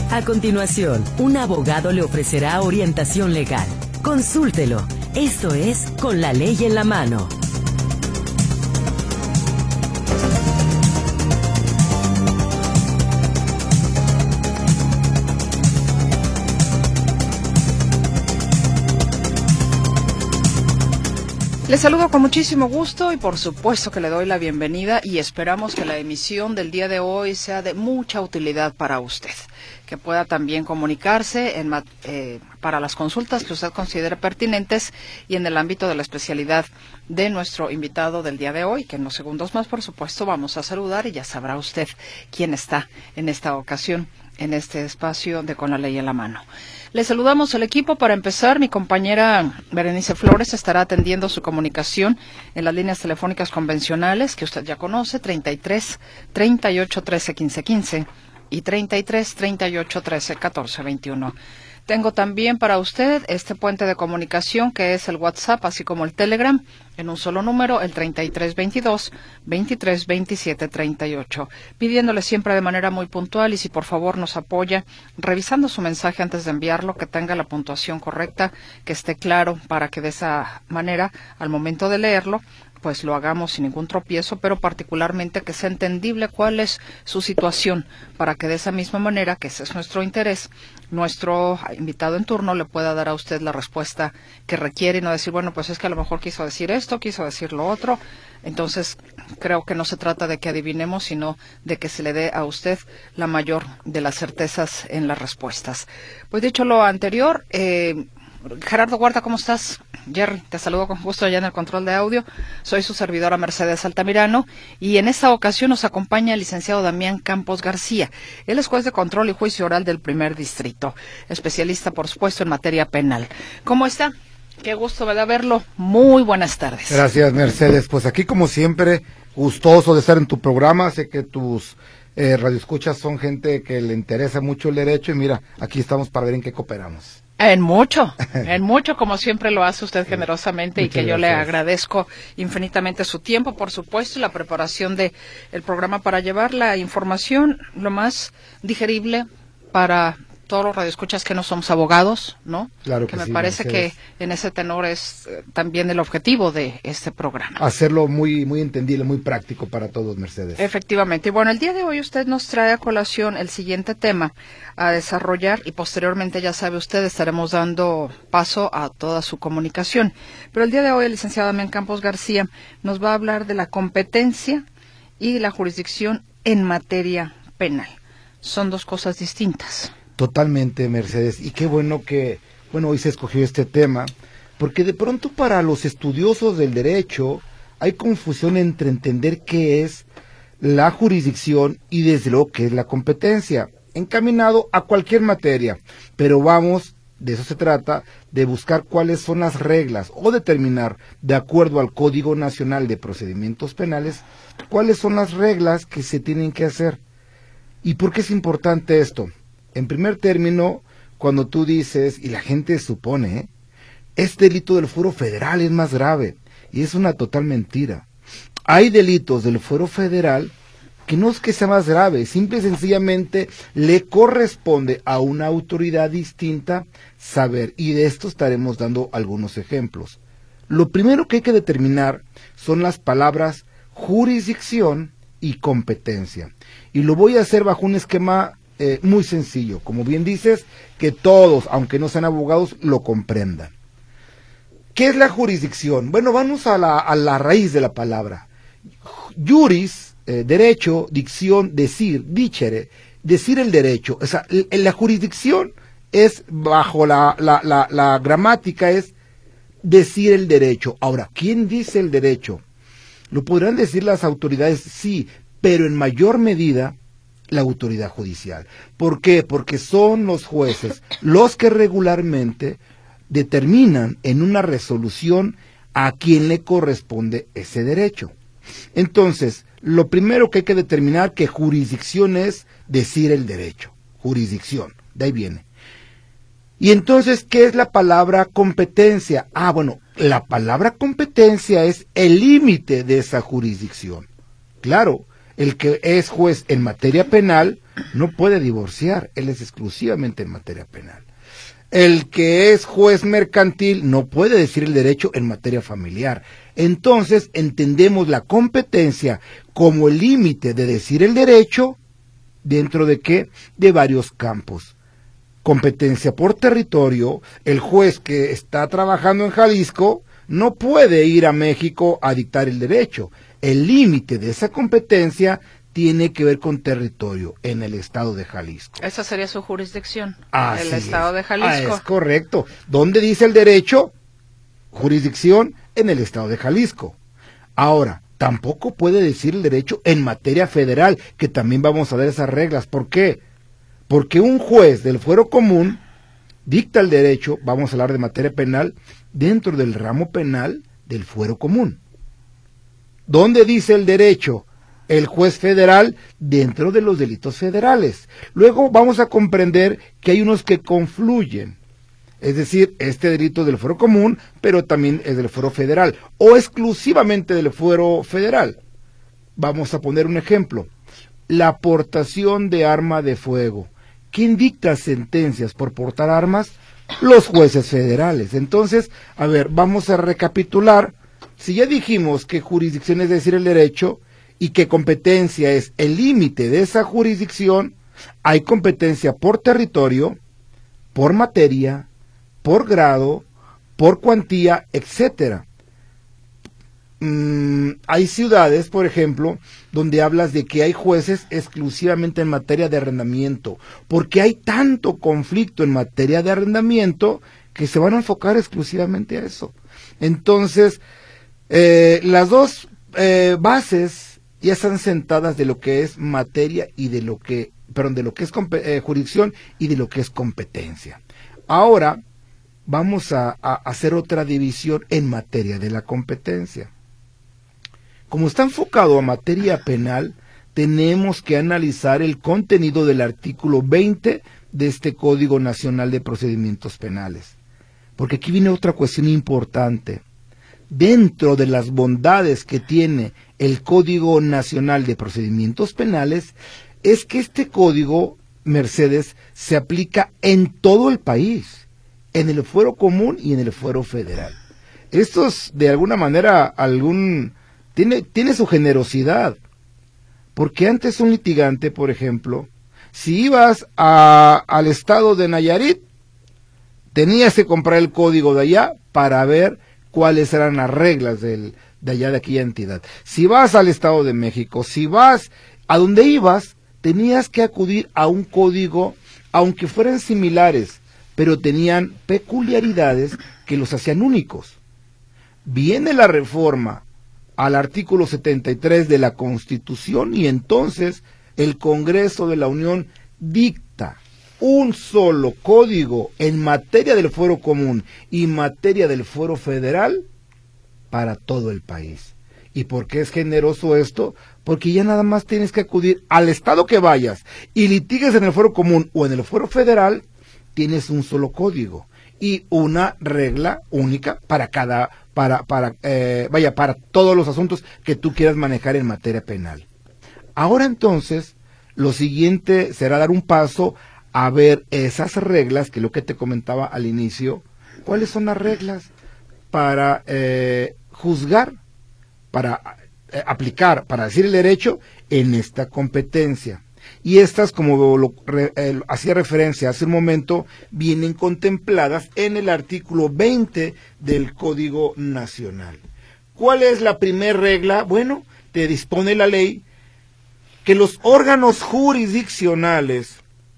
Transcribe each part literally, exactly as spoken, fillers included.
A continuación, un abogado le ofrecerá orientación legal. Consúltelo. Esto es Con la Ley en la Mano. Les saludo con muchísimo gusto y por supuesto que le doy la bienvenida y esperamos que la emisión del día de hoy sea de mucha utilidad para usted, que pueda también comunicarse en, eh, para las consultas que usted considere pertinentes y en el ámbito de la especialidad de nuestro invitado del día de hoy, que en unos segundos más, por supuesto, vamos a saludar y ya sabrá usted quién está en esta ocasión en este espacio de Con la Ley en la Mano. Le saludamos al equipo. Para empezar, mi compañera Berenice Flores estará atendiendo su comunicación en las líneas telefónicas convencionales que usted ya conoce, treinta y tres, treinta y ocho, trece, quince, quince y treinta y tres, treinta y ocho, trece, catorce, veintiuno. Tengo también para usted este puente de comunicación que es el WhatsApp, así como el Telegram, en un solo número, el treinta y tres, veintidós, veintitrés, veintisiete, treinta y ocho, pidiéndole siempre de manera muy puntual y si por favor nos apoya, revisando su mensaje antes de enviarlo, que tenga la puntuación correcta, que esté claro para que de esa manera, al momento de leerlo, pues lo hagamos sin ningún tropiezo, pero particularmente que sea entendible cuál es su situación, para que de esa misma manera, que ese es nuestro interés, nuestro invitado en turno le pueda dar a usted la respuesta que requiere y no decir, bueno, pues es que a lo mejor quiso decir esto, quiso decir lo otro. Entonces, creo que no se trata de que adivinemos, sino de que se le dé a usted la mayor de las certezas en las respuestas. Pues dicho lo anterior, eh, Gerardo Huerta, ¿cómo estás? Jerry, te saludo con gusto allá en el control de audio. Soy su servidora Mercedes Altamirano y en esta ocasión nos acompaña el licenciado Damián Campos García. Él es juez de control y juicio oral del primer distrito, especialista, por supuesto, en materia penal. ¿Cómo está? Qué gusto me da verlo. Muy buenas tardes. Gracias, Mercedes. Pues aquí, como siempre, gustoso de estar en tu programa. Sé que tus eh, radioescuchas son gente que le interesa mucho el derecho y mira, aquí estamos para ver en qué cooperamos. En mucho, en mucho, como siempre lo hace usted generosamente, y que yo le agradezco infinitamente su tiempo, por supuesto, y la preparación de el programa para llevar la información lo más digerible para todos los radioescuchas que no somos abogados, ¿no? Claro que, que me sí, parece Mercedes. que en ese tenor es eh, también el objetivo de este programa. Hacerlo muy muy entendible, muy práctico para todos, Mercedes. Efectivamente. Y bueno, el día de hoy usted nos trae a colación el siguiente tema a desarrollar y posteriormente, ya sabe usted, estaremos dando paso a toda su comunicación. Pero el día de hoy el licenciado Damián Campos García nos va a hablar de la competencia y la jurisdicción en materia penal. Son dos cosas distintas. Totalmente, Mercedes. Y qué bueno que, bueno, hoy se escogió este tema, porque de pronto para los estudiosos del derecho hay confusión entre entender qué es la jurisdicción y desde luego qué es la competencia, encaminado a cualquier materia, pero vamos, de eso se trata, de buscar cuáles son las reglas o determinar, de acuerdo al Código Nacional de Procedimientos Penales, cuáles son las reglas que se tienen que hacer. ¿Y por qué es importante esto? En primer término, cuando tú dices, y la gente supone, ¿eh? este delito del fuero federal es más grave, y es una total mentira. Hay delitos del fuero federal que no es que sea más grave, simple y sencillamente le corresponde a una autoridad distinta saber, y de esto estaremos dando algunos ejemplos. Lo primero que hay que determinar son las palabras jurisdicción y competencia, y lo voy a hacer bajo un esquema Eh, muy sencillo, como bien dices, que todos, aunque no sean abogados, lo comprendan. ¿Qué es la jurisdicción? Bueno, vamos a la, a la raíz de la palabra. Juris, eh, derecho, dicción, decir, dicere, decir el derecho. O sea, la jurisdicción es, bajo la, la, la, la gramática, es decir el derecho. Ahora, ¿quién dice el derecho? Lo podrán decir las autoridades, sí, pero en mayor medida la autoridad judicial. ¿Por qué? Porque son los jueces los que regularmente determinan en una resolución a quién le corresponde ese derecho. Entonces, lo primero que hay que determinar que jurisdicción es decir el derecho. Jurisdicción, de ahí viene. Y entonces, ¿qué es la palabra competencia? Ah, bueno, la palabra competencia es el límite de esa jurisdicción. Claro, el que es juez en materia penal no puede divorciar, él es exclusivamente en materia penal. El que es juez mercantil no puede decir el derecho en materia familiar. Entonces entendemos la competencia como el límite de decir el derecho dentro de qué, de varios campos. Competencia por territorio, el juez que está trabajando en Jalisco no puede ir a México a dictar el derecho. El límite de esa competencia tiene que ver con territorio en el estado de Jalisco. Esa sería su jurisdicción, Así el estado es. de Jalisco. Ah, es correcto. ¿Dónde dice el derecho? Jurisdicción en el estado de Jalisco. Ahora, tampoco puede decir el derecho en materia federal, que también vamos a ver esas reglas. ¿Por qué? Porque un juez del fuero común dicta el derecho, vamos a hablar de materia penal, dentro del ramo penal del fuero común. ¿Dónde dice el derecho? El juez federal dentro de los delitos federales. Luego vamos a comprender que hay unos que confluyen. Es decir, este delito del fuero común, pero también es del fuero federal, o exclusivamente del fuero federal. Vamos a poner un ejemplo. La portación de arma de fuego. ¿Quién dicta sentencias por portar armas? Los jueces federales. Entonces, a ver, vamos a recapitular. Si ya dijimos que jurisdicción es decir el derecho, y que competencia es el límite de esa jurisdicción, hay competencia por territorio, por materia, por grado, por cuantía, etcétera. Mm, hay ciudades, por ejemplo, donde hablas de que hay jueces exclusivamente en materia de arrendamiento, porque hay tanto conflicto en materia de arrendamiento que se van a enfocar exclusivamente a eso. Entonces, eh, las dos eh, bases ya están sentadas de lo que es materia y de lo que, perdón, de lo que es eh, jurisdicción y de lo que es competencia. Ahora vamos a, a hacer otra división en materia de la competencia. Como está enfocado a materia penal, tenemos que analizar el contenido del artículo veinte de este Código Nacional de Procedimientos Penales. Porque aquí viene otra cuestión importante. Dentro de las bondades que tiene el Código Nacional de Procedimientos Penales, es que este código, Mercedes, se aplica en todo el país, en el fuero común y en el fuero federal. Esto es, de alguna manera, algún tiene, tiene su generosidad, porque antes un litigante, por ejemplo, si ibas a, al estado de Nayarit, tenías que comprar el código de allá para ver cuáles eran las reglas del, de allá de aquella entidad. Si vas al Estado de México, si vas a donde ibas, tenías que acudir a un código, aunque fueran similares, pero tenían peculiaridades que los hacían únicos. Viene la reforma al artículo setenta y tres de la Constitución y entonces el Congreso de la Unión dicta un solo código en materia del fuero común y materia del fuero federal para todo el país. ¿Y por qué es generoso esto? Porque ya nada más tienes que acudir al estado que vayas y litigues en el fuero común o en el fuero federal, tienes un solo código y una regla única para cada, para, para, eh, vaya, para todos los asuntos que tú quieras manejar en materia penal. Ahora entonces, lo siguiente será dar un paso a ver esas reglas, que es lo que te comentaba al inicio. ¿Cuáles son las reglas para eh, juzgar, para eh, aplicar, para decir el derecho en esta competencia? Y estas, como lo re, eh, hacía referencia hace un momento, vienen contempladas en el artículo veinte del Código Nacional. ¿Cuál es la primera regla? Bueno, te dispone la ley que los órganos jurisdiccionales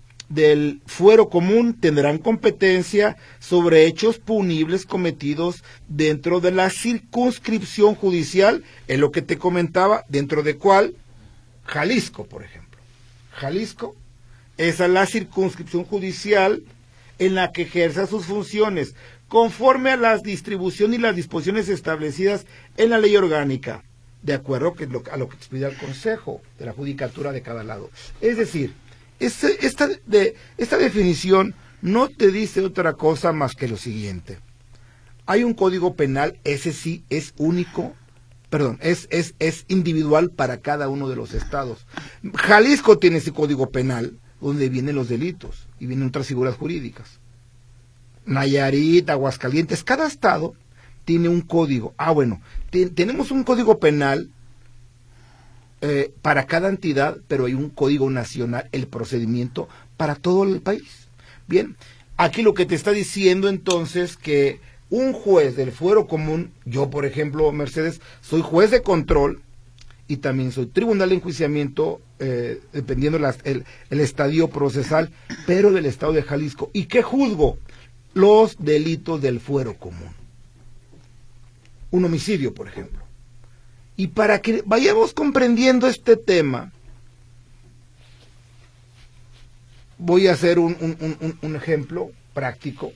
del fuero común tendrán competencia sobre hechos punibles cometidos dentro de la circunscripción judicial, es lo que te comentaba, dentro de cuál, Jalisco, por ejemplo. Jalisco, esa es la circunscripción judicial en la que ejerza sus funciones, conforme a la distribución y las disposiciones establecidas en la ley orgánica, de acuerdo a lo que expide el Consejo de la Judicatura de cada lado. Es decir, Este, esta, de, esta definición no te dice otra cosa más que lo siguiente. Hay un código penal, ese sí es único perdón, es, es, es individual para cada uno de los estados. Jalisco tiene ese código penal donde vienen los delitos y vienen otras figuras jurídicas. Nayarit, Aguascalientes, cada estado tiene un código. Ah, bueno, te, tenemos un código penal eh, para cada entidad, pero hay un código nacional, el procedimiento para todo el país. Bien, aquí lo que te está diciendo entonces que un juez del fuero común, yo por ejemplo, Mercedes, soy juez de control y también soy tribunal de enjuiciamiento, eh, dependiendo las, el, el estadio procesal, pero del estado de Jalisco. ¿Y qué juzgo? Los delitos del fuero común. Un homicidio, por ejemplo. Y para que vayamos comprendiendo este tema, voy a hacer un, un, un, un ejemplo práctico.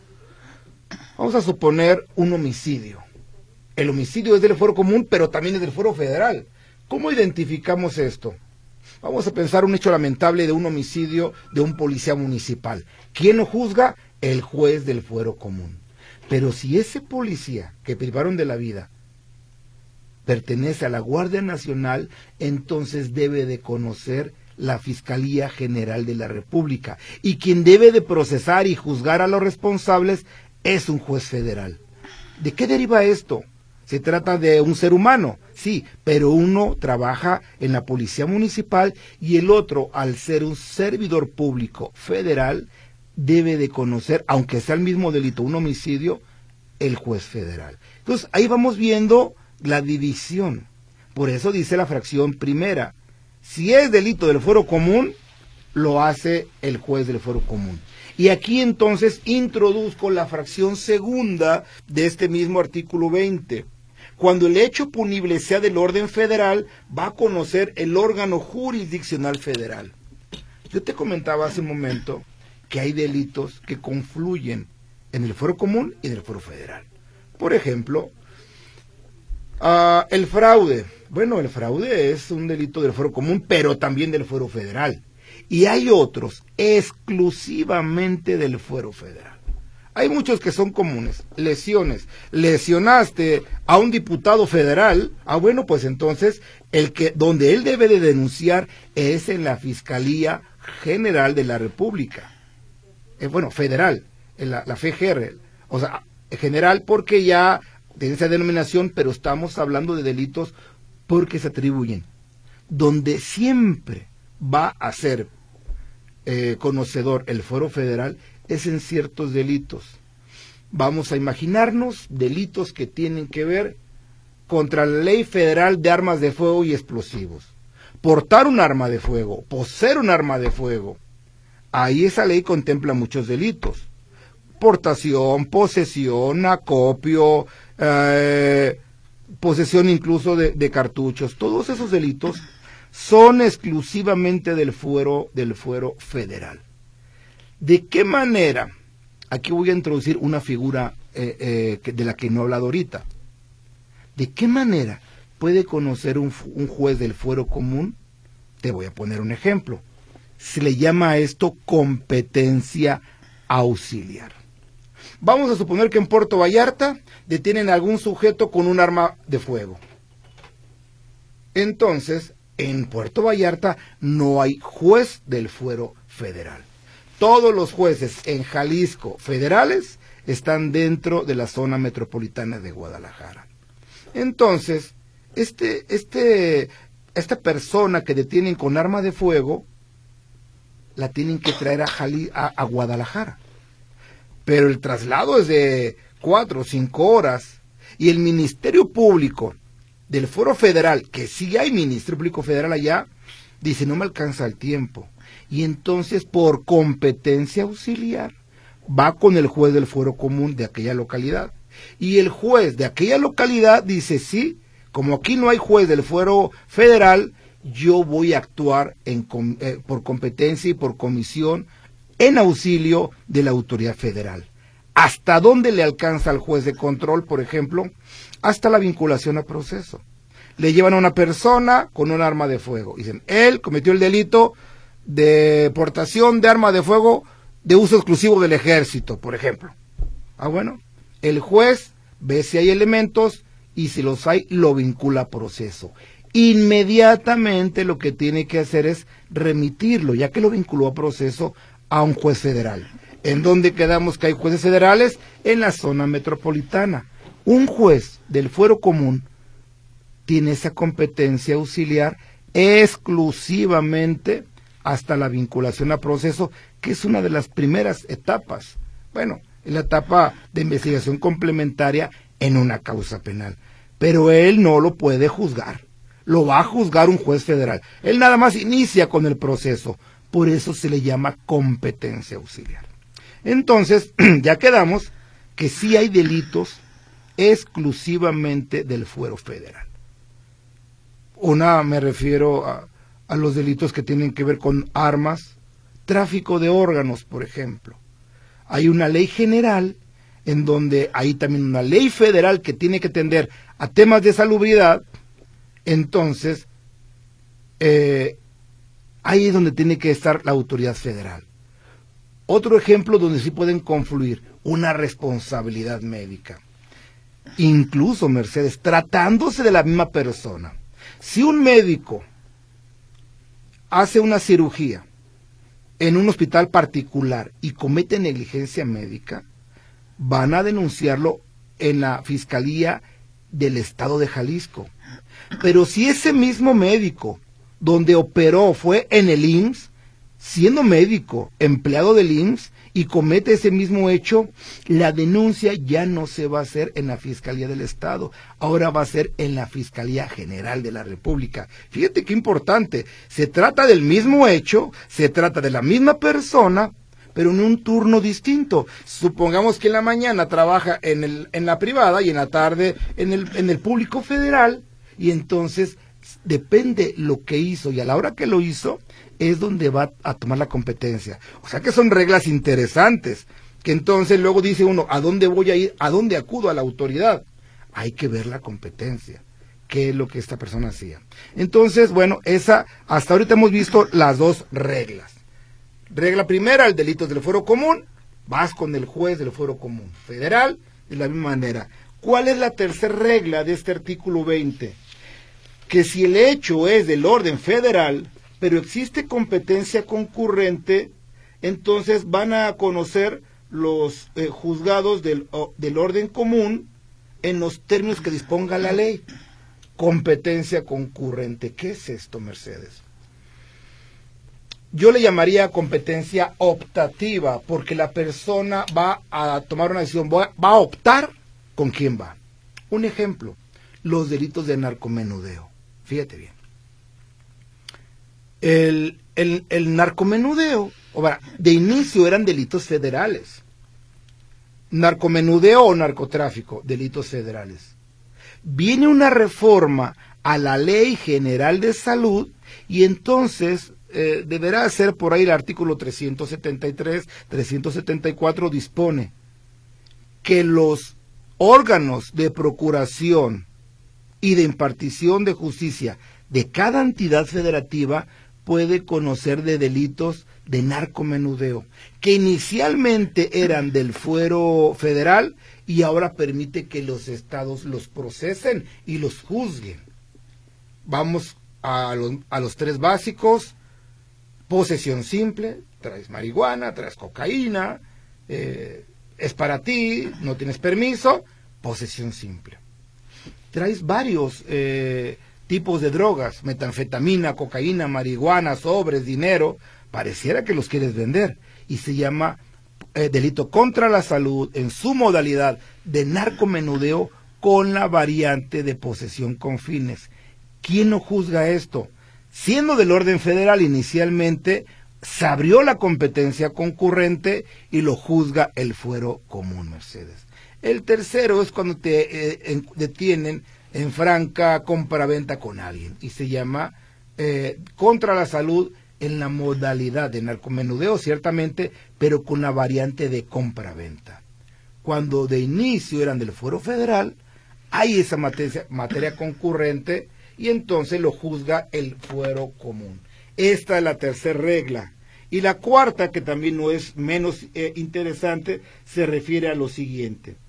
Vamos a suponer un homicidio. El homicidio es del fuero común, pero también es del fuero federal. ¿Cómo identificamos esto? Vamos a pensar un hecho lamentable de un homicidio de un policía municipal. ¿Quién lo juzga? El juez del fuero común. Pero si ese policía que privaron de la vida pertenece a la Guardia Nacional, entonces debe de conocer la Fiscalía General de la República. Y quien debe de procesar y juzgar a los responsables es un juez federal. ¿De qué deriva esto? Se trata de un ser humano, sí, pero uno trabaja en la Policía Municipal y el otro, al ser un servidor público federal, debe de conocer, aunque sea el mismo delito, un homicidio, el juez federal. Entonces, ahí vamos viendo la división. Por eso dice la fracción primera, si es delito del fuero común, lo hace el juez del fuero común. Y aquí entonces introduzco la fracción segunda de este mismo artículo veinte. Cuando el hecho punible sea del orden federal, va a conocer el órgano jurisdiccional federal. Yo te comentaba hace un momento que hay delitos que confluyen en el fuero común y en el fuero federal. Por ejemplo, uh, el fraude. Bueno, el fraude es un delito del fuero común, pero también del fuero federal. Y hay otros exclusivamente del fuero federal. Hay muchos que son comunes. Lesiones. Lesionaste a un diputado federal. Ah, bueno, pues entonces, el que donde él debe de denunciar es en la Fiscalía General de la República. Eh, bueno, federal, en la, la F G R. O sea, general porque ya tiene esa denominación, pero estamos hablando de delitos porque se atribuyen. Donde siempre va a ser eh, conocedor el fuero federal es en ciertos delitos. Vamos a imaginarnos delitos que tienen que ver contra la Ley Federal de Armas de Fuego y Explosivos. Portar un arma de fuego, poseer un arma de fuego. Ahí esa ley contempla muchos delitos. Portación, posesión, acopio, eh, posesión incluso de, de cartuchos. Todos esos delitos son exclusivamente del fuero, del fuero federal. ¿De qué manera? Aquí voy a introducir una figura eh, eh, que, de la que no he hablado ahorita. ¿De qué manera puede conocer un, un juez del fuero común? Te voy a poner un ejemplo. Se le llama a esto competencia auxiliar. Vamos a suponer que en Puerto Vallarta detienen a algún sujeto con un arma de fuego. Entonces, en Puerto Vallarta no hay juez del fuero federal. Todos los jueces en Jalisco federales están dentro de la zona metropolitana de Guadalajara. Entonces, este, este, esta persona que detienen con arma de fuego, la tienen que traer a, Jali, a, a Guadalajara. Pero el traslado es de cuatro o cinco horas y el Ministerio Público del Fuero Federal, que sí hay Ministerio Público Federal allá, dice no me alcanza el tiempo. Y entonces por competencia auxiliar va con el juez del fuero común de aquella localidad. Y el juez de aquella localidad dice sí, como aquí no hay juez del fuero federal, yo voy a actuar en, eh, por competencia y por comisión en auxilio de la autoridad federal. ¿Hasta dónde le alcanza al juez de control, por ejemplo? Hasta la vinculación a proceso. Le llevan a una persona con un arma de fuego. Dicen, él cometió el delito de portación de arma de fuego de uso exclusivo del ejército, por ejemplo. Ah, bueno, el juez ve si hay elementos y si los hay, lo vincula a proceso. Inmediatamente lo que tiene que hacer es remitirlo, ya que lo vinculó a proceso, a un juez federal. ¿En dónde quedamos que hay jueces federales? En la zona metropolitana. Un juez del fuero común tiene esa competencia auxiliar exclusivamente hasta la vinculación a proceso, que es una de las primeras etapas. Bueno, es la etapa de investigación complementaria en una causa penal. Pero él no lo puede juzgar. Lo va a juzgar un juez federal. Él nada más inicia con el proceso. Por eso se le llama competencia auxiliar. Entonces, ya quedamos que sí hay delitos exclusivamente del fuero federal. Una, me refiero a, a los delitos que tienen que ver con armas, tráfico de órganos, por ejemplo. Hay una ley general en donde hay también una ley federal que tiene que atender a temas de salubridad. Entonces, eh, ahí es donde tiene que estar la autoridad federal. Otro ejemplo donde sí pueden confluir, una responsabilidad médica. Incluso, Mercedes, tratándose de la misma persona. Si un médico hace una cirugía en un hospital particular y comete negligencia médica, van a denunciarlo en la Fiscalía del Estado de Jalisco. Pero si ese mismo médico donde operó fue en el I M S S, siendo médico, empleado del I M S S, y comete ese mismo hecho, la denuncia ya no se va a hacer en la Fiscalía del Estado, ahora va a ser en la Fiscalía General de la República. Fíjate qué importante, se trata del mismo hecho, se trata de la misma persona, pero en un turno distinto. Supongamos que en la mañana trabaja en, el, en la privada y en la tarde en el, en el público federal, y entonces depende lo que hizo, y a la hora que lo hizo es donde va a tomar la competencia. O sea que son reglas interesantes, que entonces luego dice uno, ¿a dónde voy a ir? ¿A dónde acudo? A la autoridad. Hay que ver la competencia, qué es lo que esta persona hacía. Entonces, bueno, esa, hasta ahorita hemos visto las dos reglas. Regla primera, el delito del fuero común, vas con el juez del fuero común federal, de la misma manera. ¿Cuál es la tercera regla de este artículo veinte? Que si el hecho es del orden federal, pero existe competencia concurrente, entonces van a conocer los eh, juzgados del, oh, del orden común en los términos que disponga la ley. Competencia concurrente. ¿Qué es esto, Mercedes? Yo le llamaría competencia optativa, porque la persona va a tomar una decisión, va a optar con quién va. Un ejemplo, los delitos de narcomenudeo. Fíjate bien. El, el, el narcomenudeo, o sea, de inicio eran delitos federales. Narcomenudeo o narcotráfico, delitos federales. Viene una reforma a la Ley General de Salud y entonces eh, deberá ser por ahí el artículo trescientos setenta y tres, trescientos setenta y cuatro dispone que los órganos de procuración y de impartición de justicia de cada entidad federativa puede conocer de delitos de narcomenudeo, que inicialmente eran del fuero federal y ahora permite que los estados los procesen y los juzguen. Vamos a los, a los tres básicos: posesión simple, traes marihuana, traes cocaína, eh, es para ti, no tienes permiso, posesión simple. Traes varios eh, tipos de drogas, metanfetamina, cocaína, marihuana, sobres, dinero, pareciera que los quieres vender, y se llama eh, delito contra la salud en su modalidad de narcomenudeo con la variante de posesión con fines. ¿Quién no juzga esto? Siendo del orden federal inicialmente, se abrió la competencia concurrente y lo juzga el fuero común, Mercedes. El tercero es cuando te eh, en, detienen en franca compraventa con alguien y se llama eh, contra la salud en la modalidad de narcomenudeo, ciertamente, pero con la variante de compraventa. Cuando de inicio eran del fuero federal, hay esa materia, materia concurrente y entonces lo juzga el fuero común. Esta es la tercera regla. Y la cuarta, que también no es menos eh, interesante, se refiere a lo siguiente: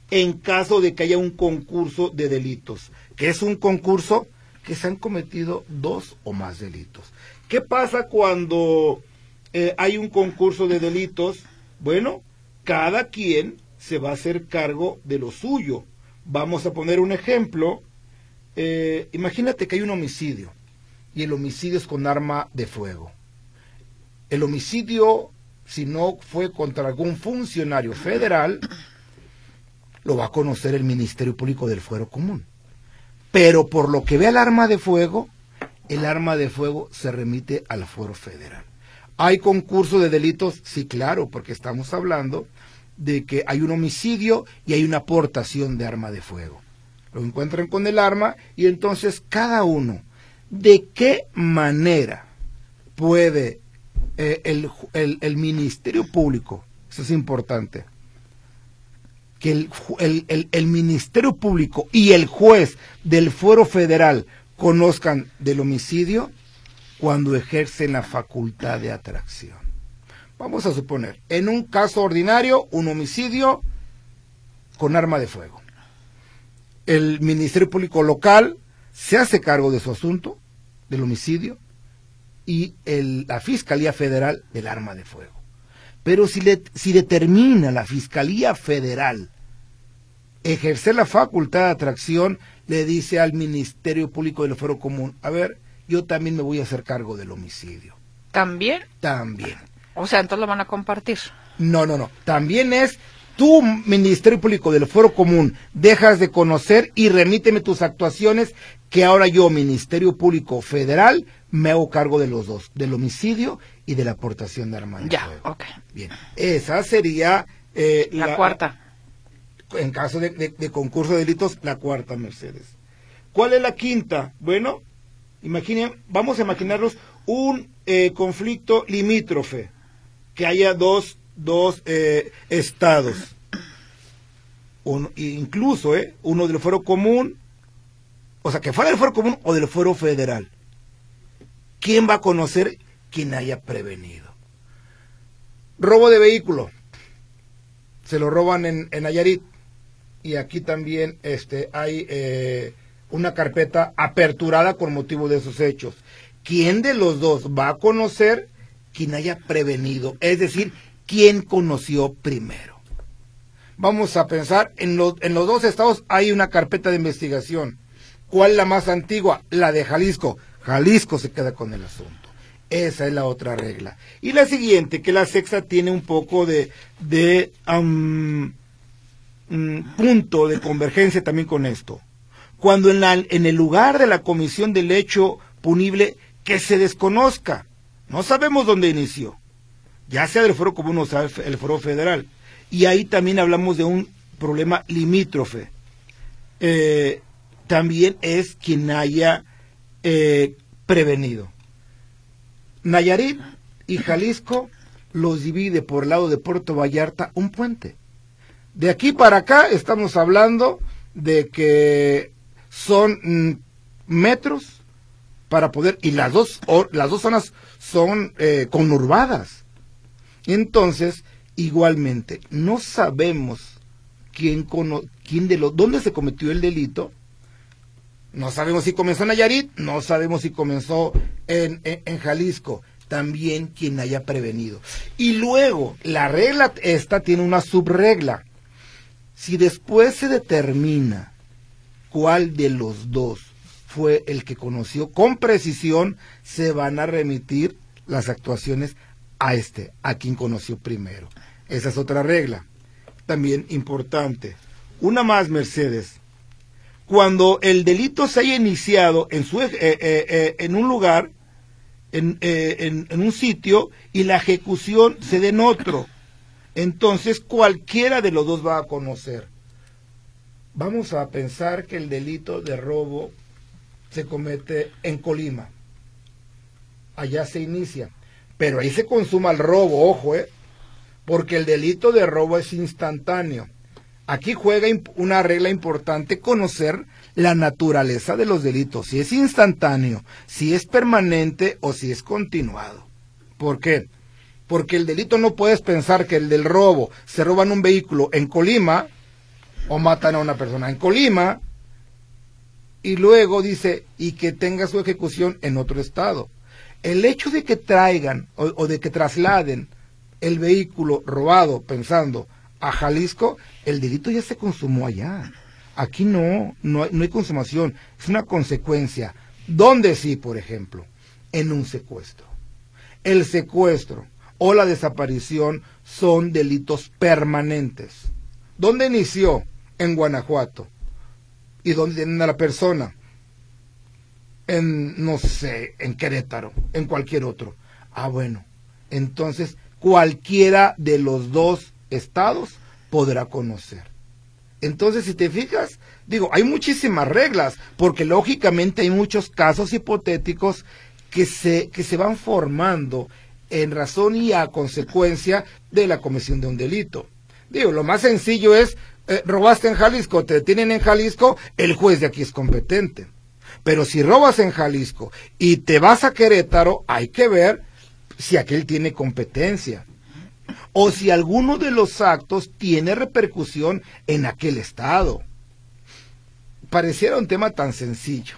en caso de que haya un concurso de delitos. ¿Qué es un concurso? Que se han cometido dos o más delitos. ¿Qué pasa cuando eh, hay un concurso de delitos? Bueno, cada quien se va a hacer cargo de lo suyo. Vamos a poner un ejemplo. Eh, imagínate que hay un homicidio, y el homicidio es con arma de fuego. El homicidio, si no fue contra algún funcionario federal, lo va a conocer el Ministerio Público del Fuero Común. Pero por lo que ve al arma de fuego, el arma de fuego se remite al Fuero Federal. ¿Hay concurso de delitos? Sí, claro, porque estamos hablando de que hay un homicidio y hay una aportación de arma de fuego. Lo encuentran con el arma y entonces cada uno, ¿de qué manera puede eh, el, el, el Ministerio Público, eso es importante, que el, el, el, el Ministerio Público y el juez del Fuero Federal conozcan del homicidio? Cuando ejercen la facultad de atracción. Vamos a suponer, en un caso ordinario, un homicidio con arma de fuego. El Ministerio Público local se hace cargo de su asunto, del homicidio, y el, la Fiscalía Federal del arma de fuego. Pero si, le, si determina la Fiscalía Federal ejercer la facultad de atracción, le dice al Ministerio Público del Fuero Común, a ver, yo también me voy a hacer cargo del homicidio. ¿También? También. O sea, entonces lo van a compartir. No, no, no. También es tu Ministerio Público del Fuero Común, dejas de conocer y remíteme tus actuaciones, que ahora yo, Ministerio Público Federal, me hago cargo de los dos, del homicidio y de la aportación de arma de ya, fuego. ok. Bien, esa sería... Eh, la, la cuarta. En caso de, de, de concurso de delitos, la cuarta, Mercedes. ¿Cuál es la quinta? Bueno, imaginen, vamos a imaginarnos un eh, conflicto limítrofe, que haya dos, dos eh, estados, uno, incluso eh, uno del Fuero Común, o sea, que fuera del Fuero Común o del Fuero Federal. ¿Quién va a conocer? Quien haya prevenido. Robo de vehículo. Se lo roban en, en Nayarit. Y aquí también este, hay eh, una carpeta aperturada con motivo de esos hechos. ¿Quién de los dos va a conocer? Quien haya prevenido, es decir, quien conoció primero. Vamos a pensar, en, lo, en los dos estados hay una carpeta de investigación. ¿Cuál es la más antigua? La de Jalisco. Jalisco se queda con el asunto. Esa es la otra regla. Y la siguiente, que la sexta tiene un poco de, de um, um, punto de convergencia también con esto. Cuando en, la, en el lugar de la comisión del hecho punible que se desconozca, no sabemos dónde inició, ya sea del Fuero Común o sea el Fuero Federal, y ahí también hablamos de un problema limítrofe. Eh, también es quien haya eh, prevenido. Nayarit y Jalisco los divide por el lado de Puerto Vallarta un puente. De aquí para acá estamos hablando de que son mm, metros para poder, y las dos, or, las dos zonas son eh, conurbadas. Entonces, igualmente, no sabemos quién, cono, quién de los, dónde se cometió el delito. No sabemos si comenzó en Nayarit, no sabemos si comenzó en, en, en Jalisco. También quien haya prevenido. Y luego, la regla esta tiene una subregla. Si después se determina cuál de los dos fue el que conoció con precisión, se van a remitir las actuaciones a este, a quien conoció primero. Esa es otra regla, también importante. Una más, Mercedes. Cuando el delito se haya iniciado en, su, eh, eh, eh, en un lugar, en, eh, en, en un sitio, y la ejecución se dé en otro, entonces cualquiera de los dos va a conocer. Vamos a pensar que el delito de robo se comete en Colima. Allá se inicia. Pero ahí se consuma el robo, ojo, eh, porque el delito de robo es instantáneo. Aquí juega una regla importante, conocer la naturaleza de los delitos, si es instantáneo, si es permanente o si es continuado. ¿Por qué? Porque el delito no puedes pensar que el del robo, se roban un vehículo en Colima o matan a una persona en Colima, y luego dice, y que tenga su ejecución en otro estado. El hecho de que traigan o, o de que trasladen el vehículo robado pensando a Jalisco, el delito ya se consumó allá. Aquí no, no hay, no hay consumación, es una consecuencia. ¿Dónde sí, por ejemplo? En un secuestro. El secuestro o la desaparición son delitos permanentes. ¿Dónde inició? En Guanajuato. ¿Y dónde tienen a la persona? En, no sé, en Querétaro, en cualquier otro. Ah, bueno, entonces cualquiera de los dos estados podrá conocer. Entonces, si te fijas, digo, hay muchísimas reglas, porque lógicamente hay muchos casos hipotéticos que se, que se van formando en razón y a consecuencia de la comisión de un delito. Digo, lo más sencillo es, eh, robaste en Jalisco, te detienen en Jalisco, el juez de aquí es competente. Pero si robas en Jalisco y te vas a Querétaro, hay que ver si aquel tiene competencia o si alguno de los actos tiene repercusión en aquel estado. Pareciera un tema tan sencillo.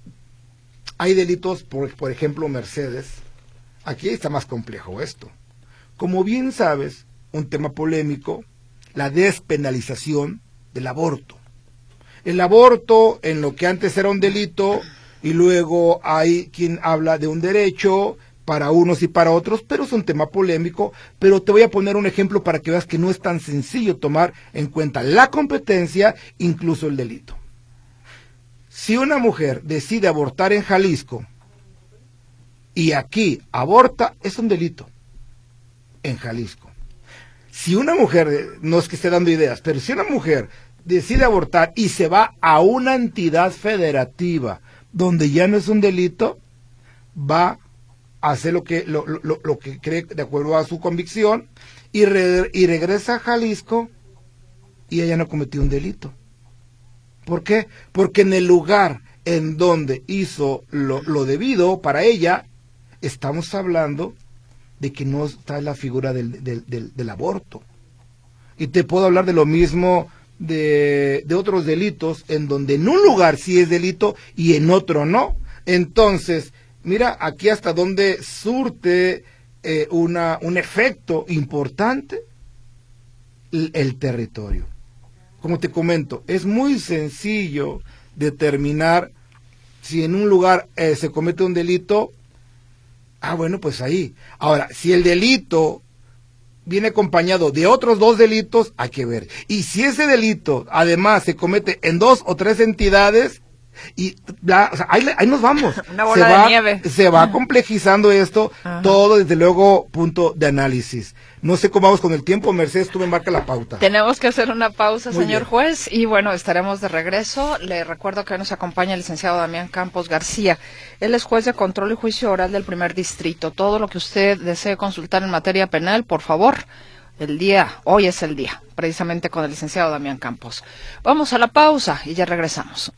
Hay delitos, por, por ejemplo, Mercedes. Aquí está más complejo esto. Como bien sabes, un tema polémico, la despenalización del aborto. El aborto, en lo que antes era un delito, y luego hay quien habla de un derecho para unos y para otros, pero es un tema polémico. Pero te voy a poner un ejemplo para que veas que no es tan sencillo tomar en cuenta la competencia, incluso el delito. Si una mujer decide abortar en Jalisco y aquí aborta, es un delito en Jalisco. Si una mujer, no es que esté dando ideas, pero si una mujer decide abortar y se va a una entidad federativa donde ya no es un delito, va a hacer lo que, lo, lo, lo que cree de acuerdo a su convicción y, re, y regresa a Jalisco y ella no cometió un delito. ¿Por qué? Porque en el lugar en donde hizo lo, lo debido para ella, estamos hablando de que no está la figura del, del, del, del aborto. Y te puedo hablar de lo mismo de, de otros delitos, en donde en un lugar sí es delito y en otro no. Entonces, mira aquí hasta donde surte eh, una, un efecto importante el, el territorio. Como te comento, es muy sencillo determinar si en un lugar eh, se comete un delito. Ah, bueno, pues ahí. Ahora, si el delito viene acompañado de otros dos delitos, hay que ver. Y si ese delito, además, se comete en dos o tres entidades, y la, o sea, ahí, ahí nos vamos. Una bola se de va, nieve. Se va complejizando esto, Ajá. Todo, desde luego, punto de análisis. No sé cómo vamos con el tiempo, Mercedes, tú me marca la pauta. Tenemos que hacer una pausa, Muy señor bien. juez, y bueno, estaremos de regreso. Le recuerdo que hoy nos acompaña el licenciado Damián Campos García. Él es juez de control y juicio oral del primer distrito. Todo lo que usted desee consultar en materia penal, por favor, el día, hoy es el día, precisamente con el licenciado Damián Campos. Vamos a la pausa y ya regresamos.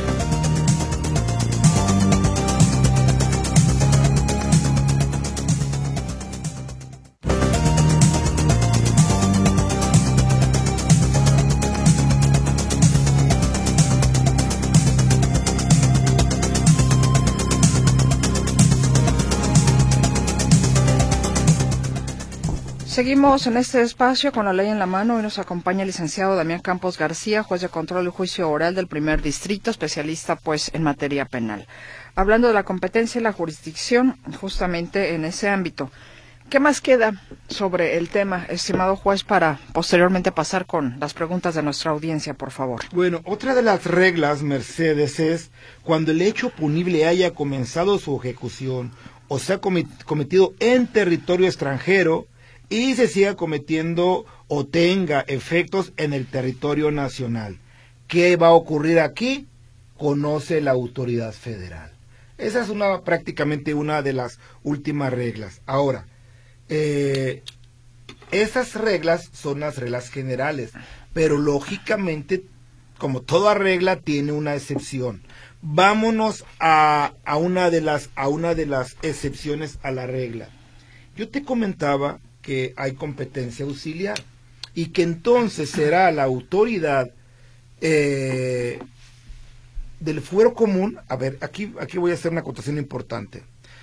Seguimos en este espacio con la ley en la mano. Hoy nos acompaña el licenciado Damián Campos García, juez de control y juicio oral del primer distrito, especialista pues en materia penal. Hablando de la competencia y la jurisdicción, justamente en ese ámbito, ¿qué más queda sobre el tema, estimado juez, para posteriormente pasar con las preguntas de nuestra audiencia, por favor? Bueno, otra de las reglas, Mercedes, es cuando el hecho punible haya comenzado su ejecución o se ha cometido en territorio extranjero y se siga cometiendo o tenga efectos en el territorio nacional. ¿Qué va a ocurrir aquí? Conoce la autoridad federal. Esa es una prácticamente una de las últimas reglas. Ahora, eh, esas reglas son las reglas generales, pero lógicamente, como toda regla, tiene una excepción. Vámonos a, a una de las a una de las excepciones a la regla. Yo te comentaba que hay competencia auxiliar y que entonces será la autoridad eh, del fuero común, a ver, aquí, aquí voy a hacer una acotación importante.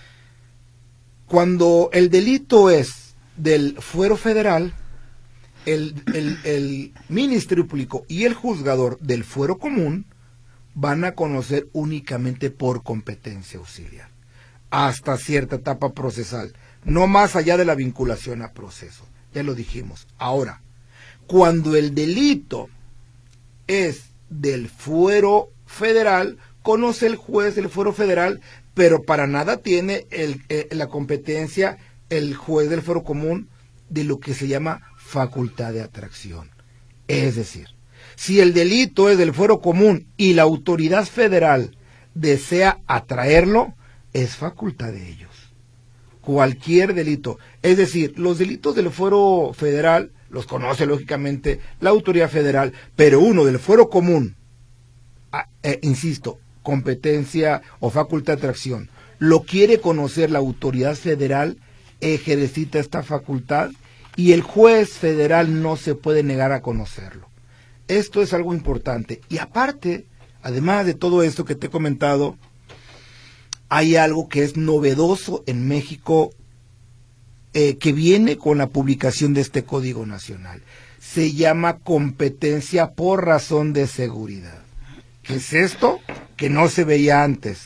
Cuando el delito es del fuero federal, el, el, el Ministerio Público y el juzgador del fuero común van a conocer únicamente por competencia auxiliar, hasta cierta etapa procesal, no más allá de la vinculación a proceso, ya lo dijimos. Ahora, cuando el delito es del fuero federal, conoce el juez del fuero federal, pero para nada tiene el, eh, la competencia el juez del fuero común de lo que se llama facultad de atracción. Es decir, si el delito es del fuero común y la autoridad federal desea atraerlo, es facultad de ellos. Cualquier delito, es decir, los delitos del fuero federal los conoce lógicamente la autoridad federal, pero uno del fuero común, eh, insisto, competencia o facultad de atracción, lo quiere conocer la autoridad federal, ejercita esta facultad y el juez federal no se puede negar a conocerlo. Esto es algo importante. Y aparte, además de todo esto que te he comentado, hay algo que es novedoso en México eh, que viene con la publicación de este Código Nacional. Se llama competencia por razón de seguridad. ¿Qué es esto? Que no se veía antes.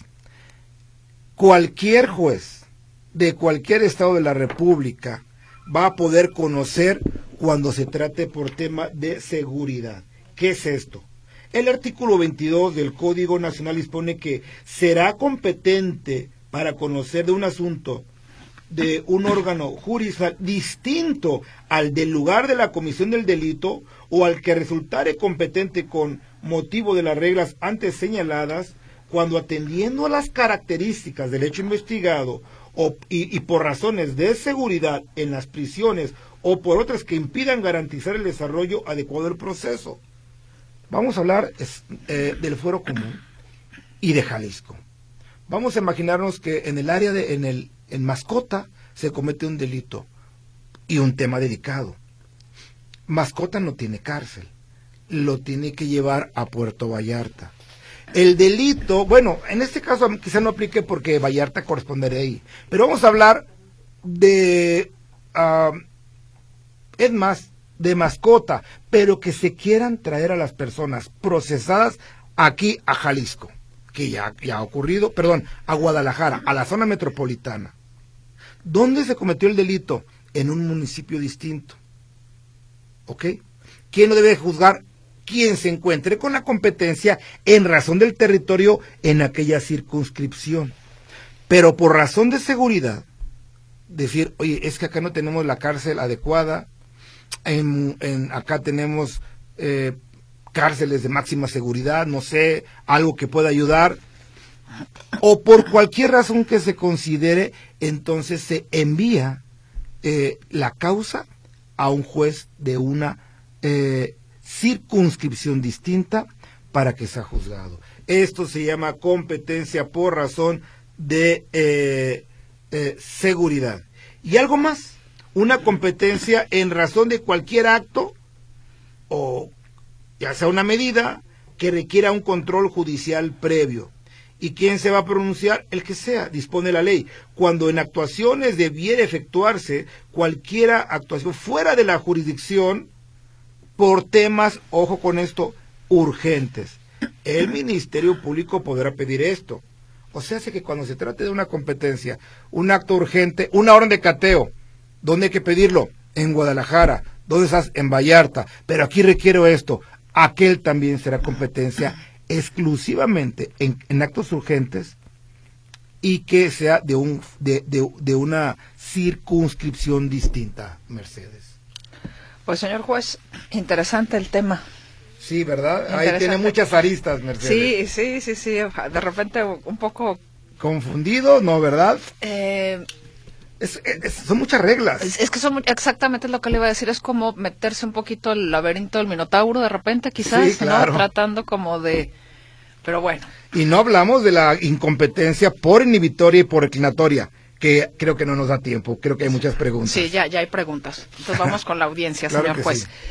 Cualquier juez de cualquier estado de la República va a poder conocer cuando se trate por tema de seguridad. ¿Qué es esto? El artículo veintidós del Código Nacional dispone que será competente para conocer de un asunto de un órgano jurisdiccional distinto al del lugar de la comisión del delito o al que resultare competente con motivo de las reglas antes señaladas, cuando atendiendo a las características del hecho investigado o, y, y por razones de seguridad en las prisiones o por otras que impidan garantizar el desarrollo adecuado del proceso. Vamos a hablar eh, del fuero común y de Jalisco. Vamos a imaginarnos que en el área de, en el, en Mascota se comete un delito y un tema delicado. Mascota no tiene cárcel, lo tiene que llevar a Puerto Vallarta. El delito, bueno, en este caso quizá no aplique porque Vallarta correspondería ahí, pero vamos a hablar de, uh, es más, de Mascota, pero que se quieran traer a las personas procesadas aquí a Jalisco, que ya, ya ha ocurrido, perdón, a Guadalajara, a la zona metropolitana. ¿Dónde se cometió el delito? En un municipio distinto. ¿Ok? ¿Quién no debe juzgar? Quien se encuentre con la competencia en razón del territorio en aquella circunscripción. Pero por razón de seguridad, decir, oye, es que acá no tenemos la cárcel adecuada, en, en acá tenemos eh, cárceles de máxima seguridad, no sé, algo que pueda ayudar, o por cualquier razón que se considere, entonces se envía eh, la causa a un juez de una eh, circunscripción distinta para que sea juzgado. Esto se llama competencia por razón de eh, eh, seguridad. Y algo más, una competencia en razón de cualquier acto o ya sea una medida que requiera un control judicial previo. ¿Y quién se va a pronunciar? El que sea, dispone la ley. Cuando en actuaciones debiera efectuarse cualquiera actuación fuera de la jurisdicción por temas, ojo con esto, urgentes, el Ministerio Público podrá pedir esto. O sea, hace que cuando se trate de una competencia, un acto urgente, una orden de cateo, ¿dónde hay que pedirlo? En Guadalajara. ¿Dónde estás? En Vallarta. Pero aquí requiero esto. Aquel también será competencia exclusivamente en, en actos urgentes y que sea de un de, de, de una circunscripción distinta, Mercedes. Pues señor juez, interesante el tema. Sí, ¿verdad? Ahí tiene muchas aristas, Mercedes. Sí, sí, sí, sí, de repente un poco... ¿Confundido? ¿No, verdad? Eh... Es, es, son muchas reglas. Es, es que son exactamente lo que le iba a decir, es como meterse un poquito el laberinto del Minotauro de repente, quizás, sí, claro, ¿no? Tratando como de... Pero bueno. Y no hablamos de la incompetencia por inhibitoria y por reclinatoria, que creo que no nos da tiempo, creo que hay muchas preguntas. Sí, ya, ya hay preguntas. Entonces vamos con la audiencia, claro, señor juez. Sí.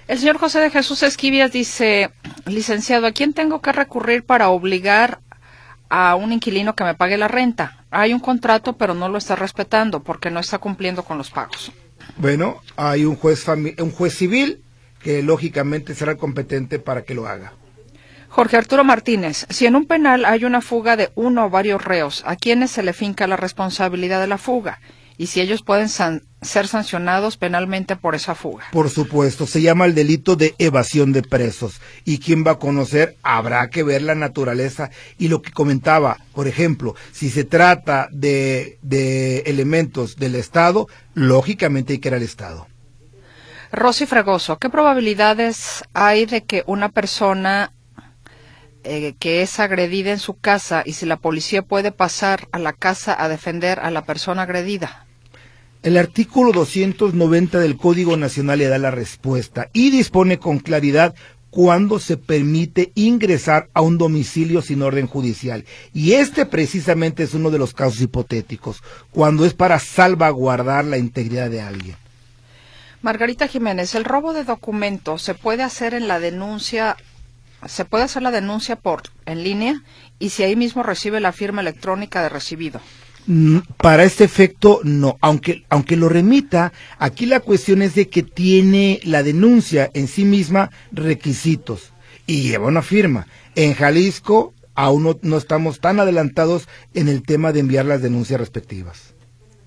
El señor José de Jesús Esquivias dice, licenciado, ¿a quién tengo que recurrir para obligar a un inquilino que me pague la renta? Hay un contrato, pero no lo está respetando porque no está cumpliendo con los pagos. Bueno, hay un juez fami- un juez civil que lógicamente será competente para que lo haga. Jorge Arturo Martínez, si en un penal hay una fuga de uno o varios reos, ¿a quiénes se le finca la responsabilidad de la fuga? Y si ellos pueden san- ser sancionados penalmente por esa fuga. Por supuesto, se llama el delito de evasión de presos. ¿Y quién va a conocer? Habrá que ver la naturaleza y lo que comentaba. Por ejemplo, si se trata de, de elementos del Estado, lógicamente hay que ir al Estado. Rosy Fregoso, ¿qué probabilidades hay de que una persona eh, que es agredida en su casa y si la policía puede pasar a la casa a defender a la persona agredida? El artículo doscientos noventa del Código Nacional le da la respuesta y dispone con claridad cuándo se permite ingresar a un domicilio sin orden judicial. Y este precisamente es uno de los casos hipotéticos, cuando es para salvaguardar la integridad de alguien. Margarita Jiménez, el robo de documentos se puede hacer en la denuncia, se puede hacer la denuncia por en línea y si ahí mismo recibe la firma electrónica de recibido. Para este efecto, no, aunque, aunque lo remita, aquí la cuestión es de que tiene la denuncia en sí misma requisitos y lleva una firma. En Jalisco aún no, no estamos tan adelantados en el tema de enviar las denuncias respectivas.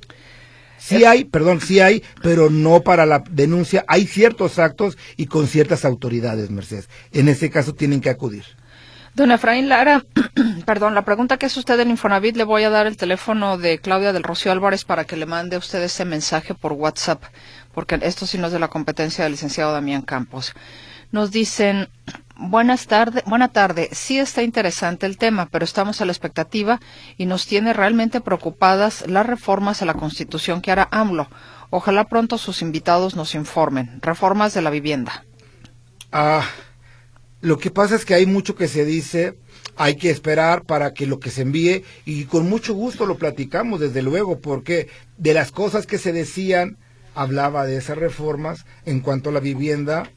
Sí hay, perdón, sí hay, pero no para la denuncia. Hay ciertos actos y con ciertas autoridades, Mercedes. En este caso tienen que acudir. Don Efraín Lara, perdón, la pregunta que es usted en Infonavit, le voy a dar el teléfono de Claudia del Rocío Álvarez para que le mande a usted ese mensaje por WhatsApp, porque esto sí no es de la competencia del licenciado Damián Campos. Nos dicen, buenas tardes, buena tarde, sí está interesante el tema, pero estamos a la expectativa y nos tiene realmente preocupadas las reformas a la Constitución que hará AMLO. Ojalá pronto sus invitados nos informen. Reformas de la vivienda. Ah... Lo que pasa es que hay mucho que se dice, hay que esperar para que lo que se envíe, y con mucho gusto lo platicamos, desde luego, porque de las cosas que se decían, hablaba de esas reformas en cuanto a la vivienda,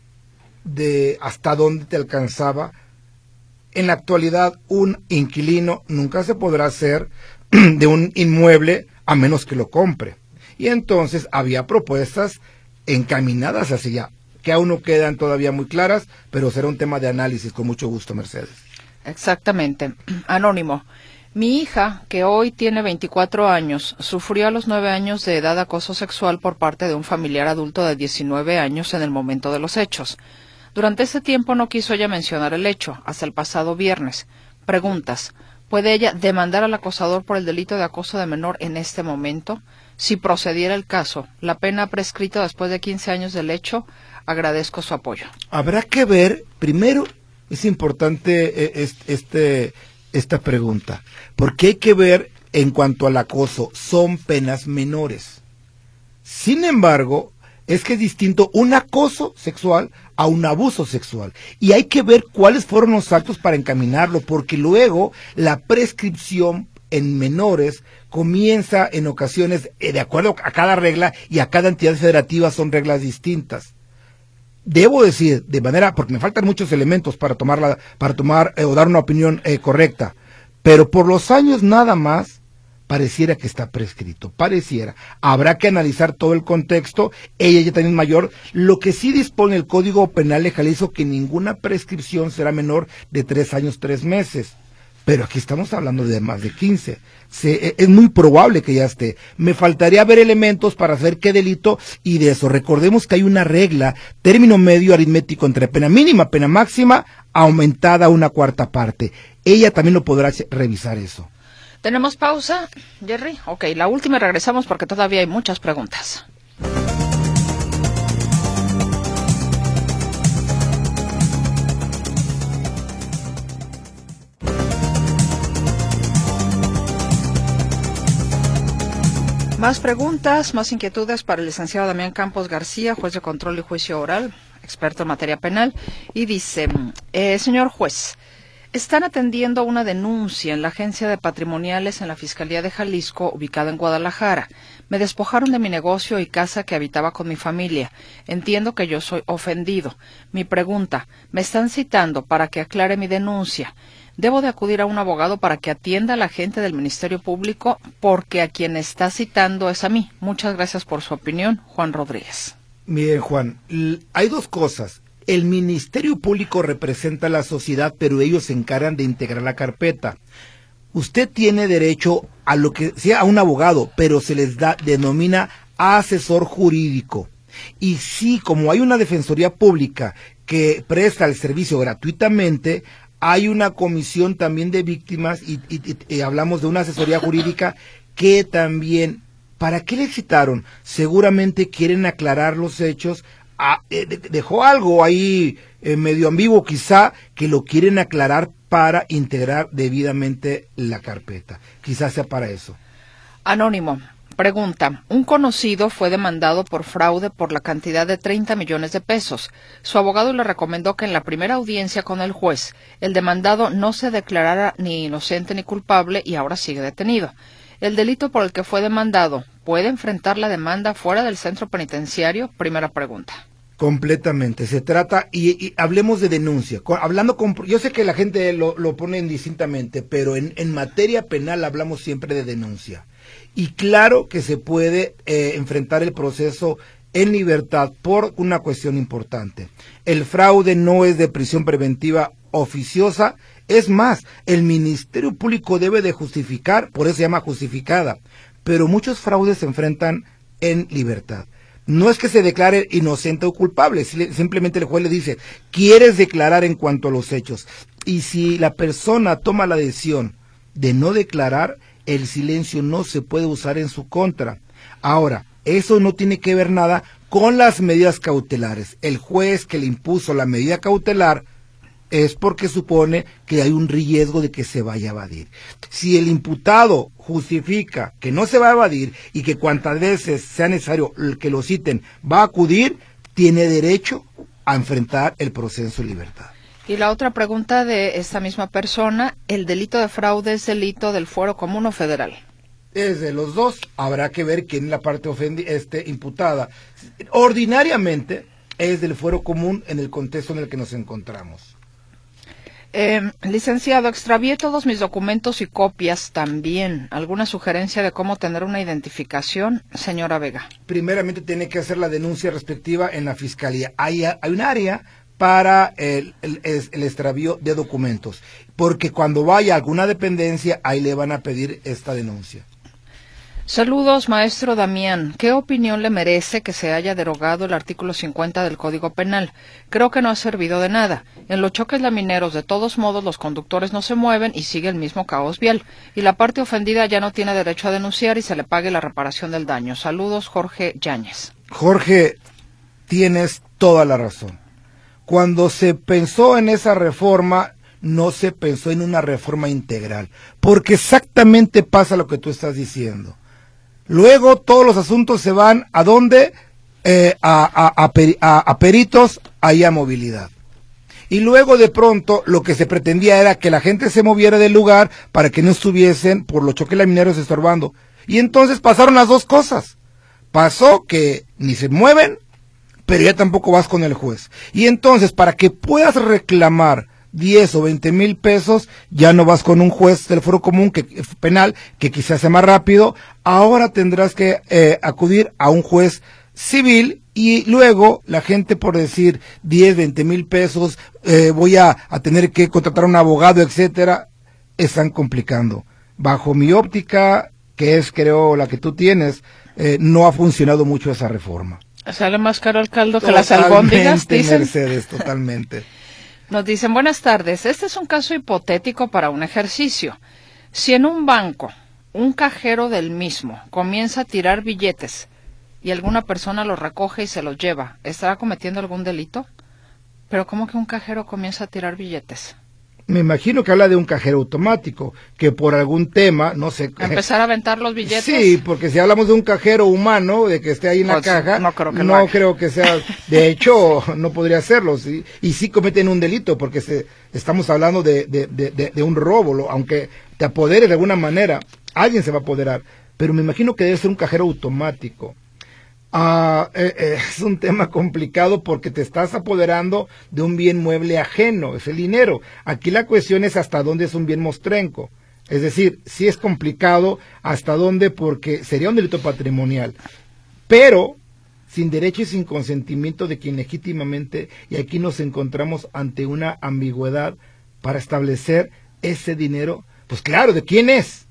de hasta dónde te alcanzaba. En la actualidad, un inquilino nunca se podrá hacer de un inmueble a menos que lo compre. Y entonces había propuestas encaminadas hacia allá, que aún no quedan todavía muy claras, pero será un tema de análisis con mucho gusto, Mercedes. Exactamente. Anónimo. Mi hija, que hoy tiene veinticuatro años, sufrió a los nueve años de edad acoso sexual por parte de un familiar adulto de diecinueve años en el momento de los hechos. Durante ese tiempo no quiso ella mencionar el hecho, hasta el pasado viernes. Preguntas. ¿Puede ella demandar al acosador por el delito de acoso de menor en este momento? Si procediera el caso, la pena prescrita después de quince años del hecho, agradezco su apoyo. Habrá que ver, primero, es importante este, esta pregunta, porque hay que ver en cuanto al acoso, son penas menores. Sin embargo, es que es distinto un acoso sexual a un abuso sexual. Y hay que ver cuáles fueron los actos para encaminarlo, porque luego la prescripción en menores comienza en ocasiones, eh, de acuerdo a cada regla, y a cada entidad federativa son reglas distintas. Debo decir, de manera, porque me faltan muchos elementos para tomarla, para tomar eh, o dar una opinión eh, correcta, pero por los años nada más, pareciera que está prescrito, pareciera. Habrá que analizar todo el contexto, ella ya también es mayor. Lo que sí dispone el Código Penal de Jalisco, que ninguna prescripción será menor de tres años, tres meses. Pero aquí estamos hablando de más de quince. Se, es muy probable que ya esté. Me faltaría ver elementos para saber qué delito y de eso. Recordemos que hay una regla, término medio aritmético entre pena mínima, pena máxima, aumentada a una cuarta parte. Ella también lo podrá revisar eso. ¿Tenemos pausa, Jerry? Ok, la última y regresamos porque todavía hay muchas preguntas. Más preguntas, más inquietudes para el licenciado Damián Campos García, juez de control y juicio oral, experto en materia penal, y dice, eh, señor juez, Están atendiendo una denuncia en la Agencia de Patrimoniales en la Fiscalía de Jalisco, ubicada en Guadalajara. Me despojaron de mi negocio y casa que habitaba con mi familia. Entiendo que yo soy ofendido. Mi pregunta, me están citando para que aclare mi denuncia. ¿Debo de acudir a un abogado para que atienda a la gente del Ministerio Público? Porque a quien está citando es a mí. Muchas gracias por su opinión, Juan Rodríguez. Miren, Juan, hay dos cosas. El Ministerio Público representa a la sociedad, pero ellos se encargan de integrar la carpeta. Usted tiene derecho a lo que sea a un abogado, pero se les da, denomina asesor jurídico. Y sí, como hay una defensoría pública que presta el servicio gratuitamente, hay una comisión también de víctimas y, y, y, y hablamos de una asesoría jurídica que también, ¿para qué le citaron? Seguramente quieren aclarar los hechos. Ah, eh, dejó algo ahí eh, medio ambiguo quizá, que lo quieren aclarar para integrar debidamente la carpeta. Quizás sea para eso. Anónimo, pregunta, un conocido fue demandado por fraude por la cantidad de treinta millones de pesos. Su abogado le recomendó que en la primera audiencia con el juez, el demandado no se declarara ni inocente ni culpable y ahora sigue detenido. El delito por el que fue demandado, ¿puede enfrentar la demanda fuera del centro penitenciario? Primera pregunta. Completamente, se trata, y, y hablemos de denuncia, con, hablando con, yo sé que la gente lo, lo pone indistintamente, pero en, en materia penal hablamos siempre de denuncia, y claro que se puede eh, enfrentar el proceso en libertad por una cuestión importante. El fraude no es de prisión preventiva oficiosa, es más, el Ministerio Público debe de justificar, por eso se llama justificada, pero muchos fraudes se enfrentan en libertad. No es que se declare inocente o culpable, simplemente el juez le dice, ¿quieres declarar en cuanto a los hechos? Y si la persona toma la decisión de no declarar, el silencio no se puede usar en su contra. Ahora, eso no tiene que ver nada con las medidas cautelares. El juez que le impuso la medida cautelar es porque supone que hay un riesgo de que se vaya a evadir. Si el imputado justifica que no se va a evadir y que cuantas veces sea necesario que lo citen va a acudir, tiene derecho a enfrentar el proceso de libertad. Y la otra pregunta de esta misma persona, ¿el delito de fraude es delito del fuero común o federal? Es de los dos, habrá que ver quién es la parte ofendi este, imputada. Ordinariamente es del fuero común en el contexto en el que nos encontramos. Eh, licenciado, extravié todos mis documentos y copias también. ¿Alguna sugerencia de cómo tener una identificación, señora Vega? Primeramente tiene que hacer la denuncia respectiva en la fiscalía. Hay, hay un área para el, el, el extravío de documentos, porque cuando vaya a alguna dependencia, ahí le van a pedir esta denuncia. Saludos, maestro Damián. ¿Qué opinión le merece que se haya derogado el artículo cincuenta del Código Penal? Creo que no ha servido de nada. En los choques lamineros, de todos modos, los conductores no se mueven y sigue el mismo caos vial. Y la parte ofendida ya no tiene derecho a denunciar y se le pague la reparación del daño. Saludos, Jorge Yáñez. Jorge, tienes toda la razón. Cuando se pensó en esa reforma, no se pensó en una reforma integral, porque exactamente pasa lo que tú estás diciendo. Luego todos los asuntos se van ¿a dónde? Eh, a, a, a, peri, a, a peritos, ahí a movilidad. Y luego de pronto lo que se pretendía era que la gente se moviera del lugar para que no estuviesen por los choques lamineros estorbando. Y entonces pasaron las dos cosas. Pasó que ni se mueven, pero ya tampoco vas con el juez. Y entonces para que puedas reclamar diez o veinte mil pesos, ya no vas con un juez del fuero común que, penal, que quizás sea más rápido, ahora tendrás que eh, acudir a un juez civil y luego la gente por decir diez, veinte mil pesos, eh, voy a, a tener que contratar a un abogado, etcétera, están complicando. Bajo mi óptica, que es creo la que tú tienes, eh, no ha funcionado mucho esa reforma. Sale más caro el caldo que las albóndigas, dicen. Mercedes, totalmente. Nos dicen, buenas tardes, este es un caso hipotético para un ejercicio. Si en un banco, un cajero del mismo comienza a tirar billetes y alguna persona los recoge y se los lleva, ¿estará cometiendo algún delito? ¿Pero cómo que un cajero comienza a tirar billetes? Me imagino que habla de un cajero automático, que por algún tema, no sé... ¿Empezar a aventar los billetes? Sí, porque si hablamos de un cajero humano, de que esté ahí en la pues, caja, no creo que, no creo que sea... De hecho, no podría hacerlo, ¿sí? Y sí cometen un delito, porque se, estamos hablando de, de, de, de, de un robo, lo, aunque te apoderes de alguna manera, alguien se va a apoderar, pero me imagino que debe ser un cajero automático. Ah, eh, eh, es un tema complicado porque te estás apoderando de un bien mueble ajeno, es el dinero. Aquí la cuestión es hasta dónde es un bien mostrenco. Es decir, sí es complicado hasta dónde, porque sería un delito patrimonial, pero sin derecho y sin consentimiento de quien legítimamente, y aquí nos encontramos ante una ambigüedad para establecer ese dinero. Pues claro, ¿de quién es?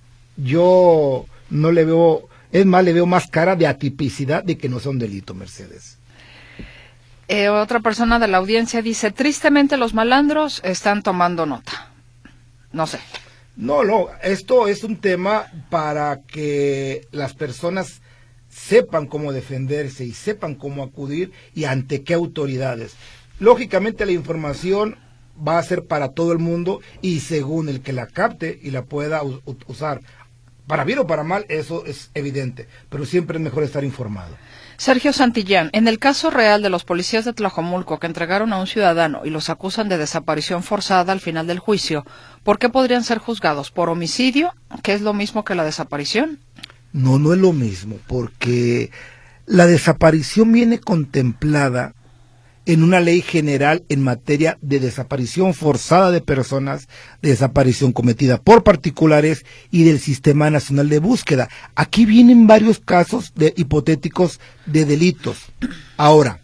Yo no le veo... Es más, le veo más cara de atipicidad de que no sea un delito, Mercedes. Eh, otra persona de la audiencia dice, tristemente los malandros están tomando nota. No sé. No, no, esto es un tema para que las personas sepan cómo defenderse y sepan cómo acudir y ante qué autoridades. Lógicamente la información va a ser para todo el mundo y según el que la capte y la pueda usar. Para bien o para mal, eso es evidente, pero siempre es mejor estar informado. Sergio Santillán, en el caso real de los policías de Tlajomulco que entregaron a un ciudadano y los acusan de desaparición forzada al final del juicio, ¿por qué podrían ser juzgados? ¿Por homicidio, que es lo mismo que la desaparición? No, no es lo mismo, porque la desaparición viene contemplada en una ley general en materia de desaparición forzada de personas, de desaparición cometida por particulares y del Sistema Nacional de Búsqueda. Aquí vienen varios casos de hipotéticos de delitos. Ahora,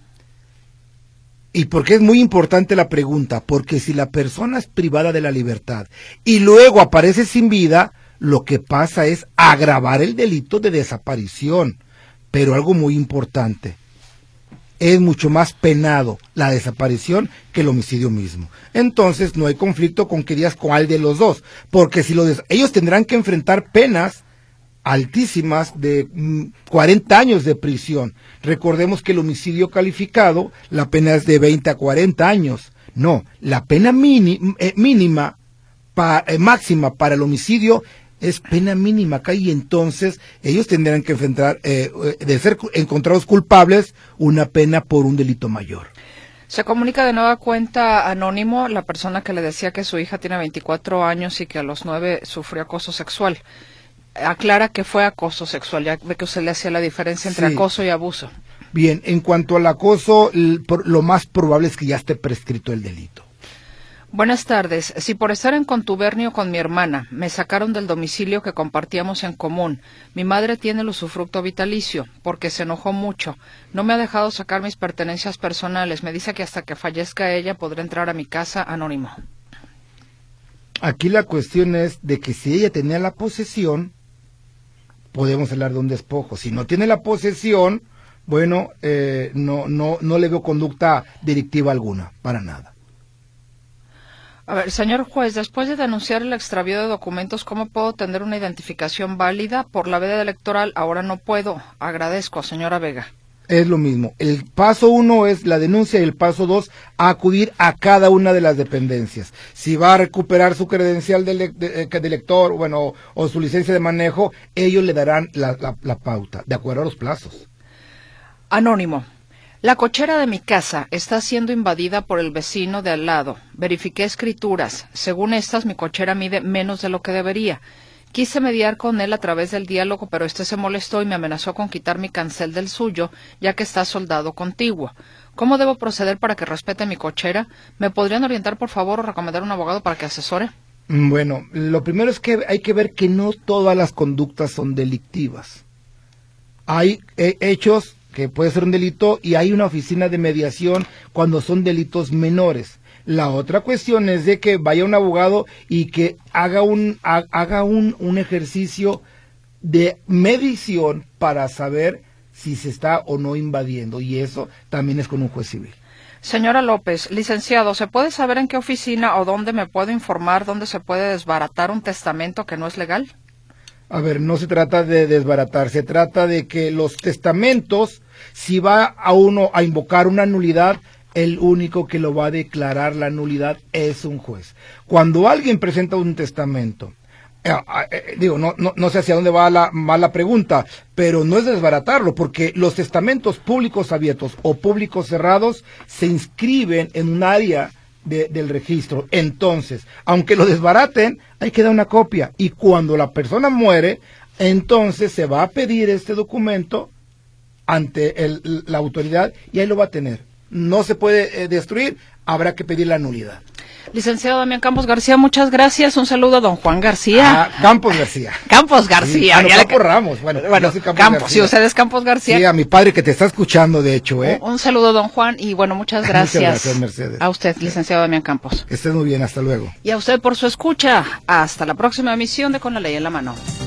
y porque es muy importante la pregunta, porque si la persona es privada de la libertad y luego aparece sin vida, lo que pasa es agravar el delito de desaparición. Pero algo muy importante, es mucho más penado la desaparición que el homicidio mismo. Entonces no hay conflicto con que digas cuál de los dos, porque si lo des- ellos tendrán que enfrentar penas altísimas de mm, cuarenta años de prisión. Recordemos que el homicidio calificado, la pena es de veinte a cuarenta años. No, la pena mini, eh, mínima, pa, eh, máxima para el homicidio es pena mínima acá, y entonces ellos tendrán que enfrentar, eh, de ser encontrados culpables, una pena por un delito mayor. Se comunica de nueva cuenta anónimo la persona que le decía que su hija tiene veinticuatro años y que a los nueve sufrió acoso sexual. Aclara que fue acoso sexual, ya ve que usted le hacía la diferencia entre sí. acoso y abuso. Bien, en cuanto al acoso, lo más probable es que ya esté prescrito el delito. Buenas tardes. Si por estar en contubernio con mi hermana me sacaron del domicilio que compartíamos en común, mi madre tiene el usufructo vitalicio porque se enojó mucho. No me ha dejado sacar mis pertenencias personales. Me dice que hasta que fallezca ella podré entrar a mi casa anónimo. Aquí la cuestión es de que si ella tenía la posesión, podemos hablar de un despojo. Si no tiene la posesión, bueno, eh, no, no, no le veo conducta delictiva alguna, para nada. A ver, señor juez, después de denunciar el extravío de documentos, ¿cómo puedo tener una identificación válida? Por la veda electoral ahora no puedo. Agradezco, señora Vega. Es lo mismo. El paso uno es la denuncia y el paso dos, acudir a cada una de las dependencias. Si va a recuperar su credencial de, de, de elector, bueno, o su licencia de manejo, ellos le darán la, la, la pauta, de acuerdo a los plazos. Anónimo. La cochera de mi casa está siendo invadida por el vecino de al lado. Verifiqué escrituras. Según estas, mi cochera mide menos de lo que debería. Quise mediar con él a través del diálogo, pero este se molestó y me amenazó con quitar mi cancel del suyo, ya que está soldado contiguo. ¿Cómo debo proceder para que respete mi cochera? ¿Me podrían orientar, por favor, o recomendar un abogado para que asesore? Bueno, lo primero es que hay que ver que no todas las conductas son delictivas. Hay eh, hechos que puede ser un delito y hay una oficina de mediación cuando son delitos menores. La otra cuestión es de que vaya un abogado y que haga un haga un, un ejercicio de medición para saber si se está o no invadiendo, y eso también es con un juez civil. Señora López, licenciado, ¿se puede saber en qué oficina o dónde me puedo informar dónde se puede desbaratar un testamento que no es legal? A ver, no se trata de desbaratar, se trata de que los testamentos, si va a uno a invocar una nulidad, el único que lo va a declarar la nulidad es un juez. Cuando alguien presenta un testamento, eh, eh, digo, no, no, no sé hacia dónde va la, va la pregunta, pero no es desbaratarlo, porque los testamentos públicos abiertos o públicos cerrados se inscriben en un área de, del registro. Entonces, aunque lo desbaraten, ahí queda una copia, y cuando la persona muere, entonces se va a pedir este documento ante el, la autoridad, y ahí lo va a tener. No se puede eh, destruir, habrá que pedir la nulidad. Licenciado Damián Campos García, muchas gracias. Un saludo a don Juan García. Ah, Campos García. Campos García. Sí. Ah, no, Ya Campos le... Ramos. Bueno, bueno yo soy Campos, Campos, García. si usted es Campos García. Sí, a mi padre que te está escuchando, de hecho, ¿eh? Un, un saludo, don Juan, y bueno, muchas gracias. Muchas gracias, Mercedes. A usted, licenciado Damián Campos. Que estés muy bien, hasta luego. Y a usted por su escucha. Hasta la próxima emisión de Con la Ley en la Mano.